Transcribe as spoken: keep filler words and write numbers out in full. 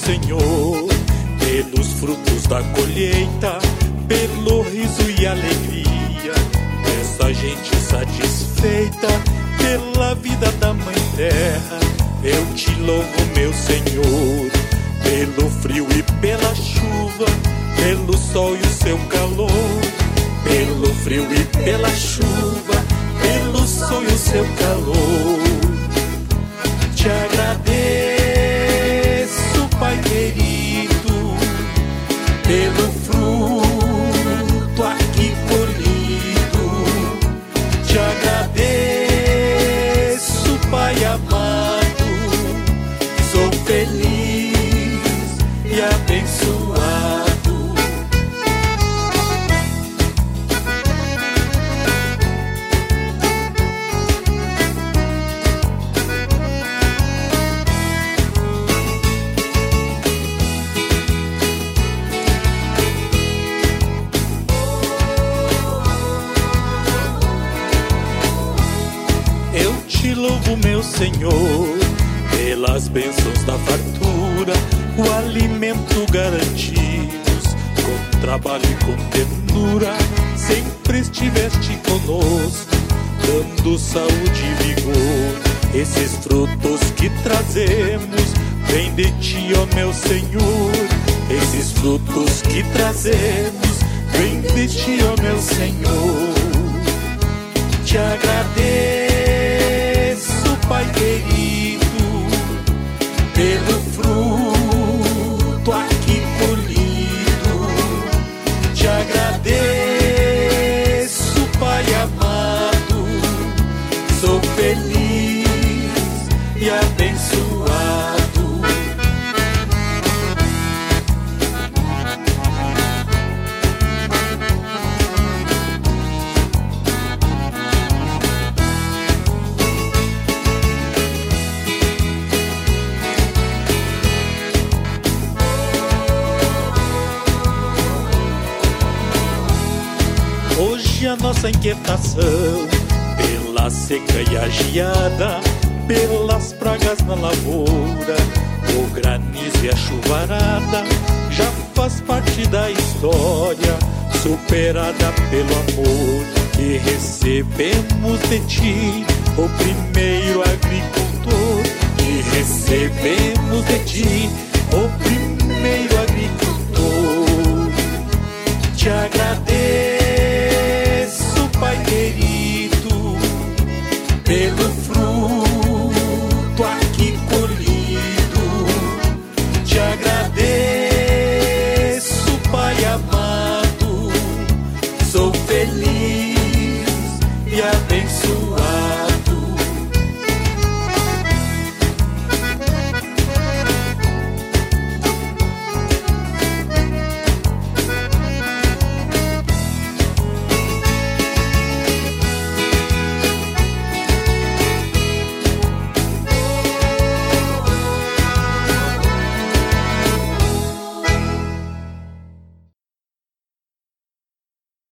Senhor, pelos frutos da colheita, pelo riso e alegria dessa gente satisfeita, pela vida da Mãe Terra. Eu te louvo, meu Senhor, pelo frio e pela chuva, pelo sol e o seu calor, pelo frio e pela chuva, pelo sol e o seu calor. Te agradeço, Pai querido, pelo fruto aqui colhido. Te agradeço, Pai amado, sou feliz e abençoado. Eu te louvo, meu Senhor, pelas bênçãos da fartura, o alimento garantidos, com trabalho e com ternura. Sempre estiveste conosco, dando saúde e vigor. Esses frutos que trazemos, vem de ti, ó meu Senhor. Esses frutos que trazemos, vem de ti, ó meu Senhor. Te agradeço, Pai querido, pelo fruto aqui colhido. Te agradeço, Pai amado, sou feliz e abençoado. Hoje a nossa inquietação, pela seca e a geada, pelas pragas na lavoura, o granizo e a chuvarada, já faz parte da história, superada pelo amor que recebemos de ti, o primeiro agricultor. Que recebemos de ti, o primeiro agricultor. Te agradeço, Pai querido, pelo fruto